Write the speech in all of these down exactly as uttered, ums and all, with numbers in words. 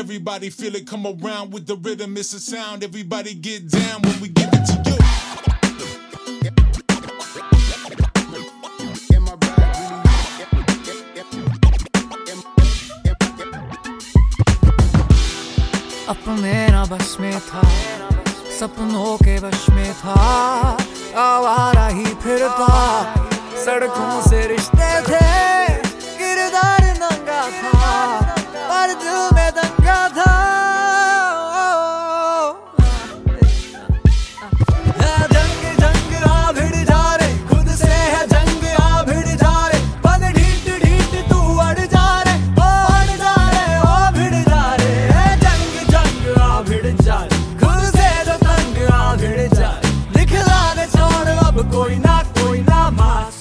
Everybody feel it, come around with the rhythm, it's a sound. Everybody get down when we give it to you. अपने ना बस में था, सपनों के वश में था, आवारा ही फिरता, सड़कों से रिश्ते थे, किरदार नंगा था, पर दिल में दंगा था। जंग जंग आ भिड़ जा रे, खुद से है जंग आ भिड़ जा रे, बन ढीठ ढीठ तू अड़ जा रे, ओ अड़ जा रे, ओ भिड़ जा रे, जंग जंग आ भिड़ जा रे, खुद से जो तंग आ भिड़ जा रे, दिखलाने छोड़ अब कोई ना कोई ना मास।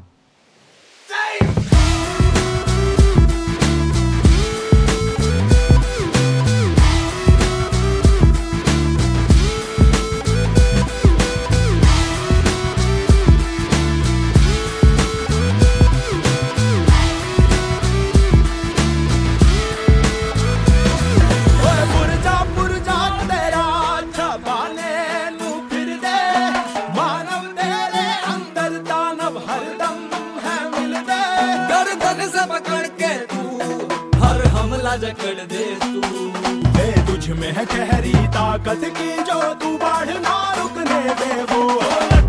पकड़ के तू हर हमला जकड़ दे तू, वे तुझ में है गहरी ताकत की जो तू बाढ़ ना रुकने दे वो।